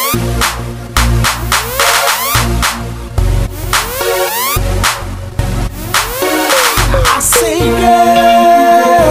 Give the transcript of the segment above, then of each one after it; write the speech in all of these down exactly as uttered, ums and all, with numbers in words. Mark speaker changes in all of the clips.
Speaker 1: I say, girl,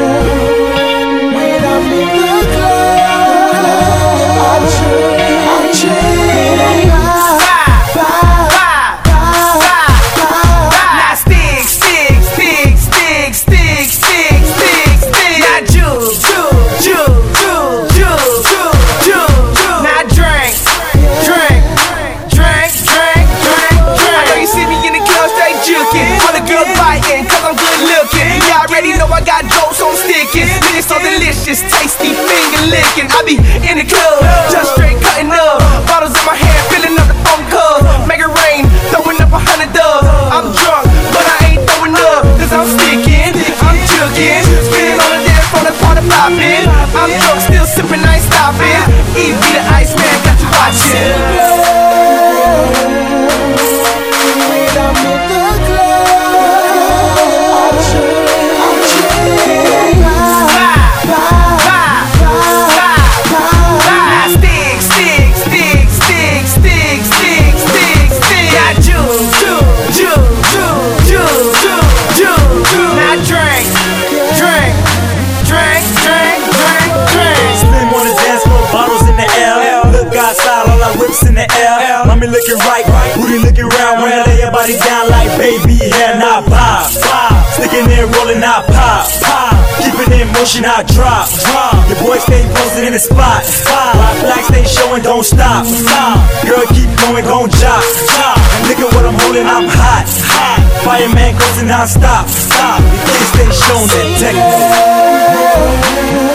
Speaker 1: when I'm in the club, I change, I change. Bye, bye, bye, bye.
Speaker 2: Now stick, stick, stick, stick, stick, stick, stick, stick. Now juke, juke, juke, juke, juke, juke, juke. Now drink, drink, drink, drink, drink, drink. I know you see me in the club straight juking, all the girls biting, cause I'm good looking. Yeah, I already know I got jokes on sticking. Niggas so delicious, tasty, finger licking. I be in the club, just straight cutting up. Bottles in my hand, filling up the phone cub. Make it rain, throwing up a hundred dubs. I'm drunk, but I ain't throwing up, cause I'm sticking, I'm jugging. Spinning on the dance floor, the party popping. I'm drunk, still sipping, I ain't stopping. E B the Iceman, got you watching.
Speaker 1: When I'm in the club, I change, I change. Bye, bye, bye, bye.
Speaker 2: Stick, stick, stick, stick, stick, stick, stick, stick. Now juke, juke, juke, juke, juke, juke, juke, juke. Now drink, drink, drink, drink, drink, drink.
Speaker 3: Slim on the dance floor, bottles in the air. Look outside, all our whips in the air. Mommy looking right, booty looking round. When I lay your body down like baby hair, not pop, pop. Sticking there, rolling, not pop, pop. Keep it in motion, I drop, drop. Your boy stay posted in the spot, spot. Black flag stay showing, don't stop, stop. Girl, keep going, don't drop, drop. And look at what I'm holding, I'm hot, hot. Fireman closing non-stop, stop. Your kids stay showing that technique.